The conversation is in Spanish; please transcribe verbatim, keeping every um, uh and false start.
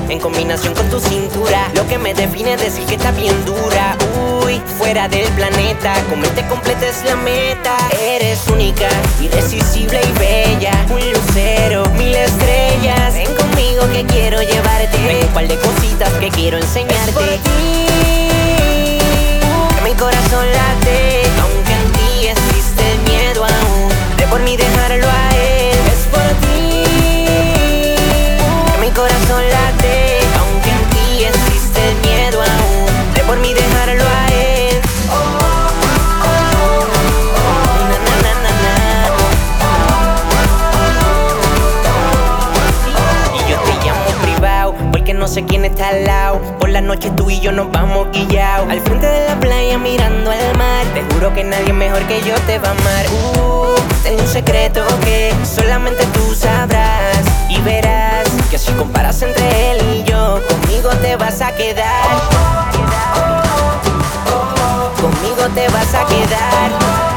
en combinación con tu cintura. Lo que me define es decir que está bien dura. Uy, fuera del planeta, comerte completa es la meta. Eres única, irresistible y bella, un lucero, mil estrellas. Ven conmigo que quiero llevarte. Tengo un par de cositas que quiero enseñarte. Es por ti que mi corazón late, aunque en ti existe el miedo aún de por mí dejarlo a él. Es por ti que mi corazón late, aunque en ti existe el miedo aún de por mí dejarlo a él. Na, na, na, na, na. Y yo te llamo privado porque no sé quién está al lado. Por la noche tú y yo nos vamos guillados al frente de la playa mirando al mar. Te juro que nadie mejor que yo te va a amar. Uh, tengo un secreto que solamente tú sabrás y verás que si comparas entre él y yo, conmigo te vas a quedar. Conmigo te vas a quedar.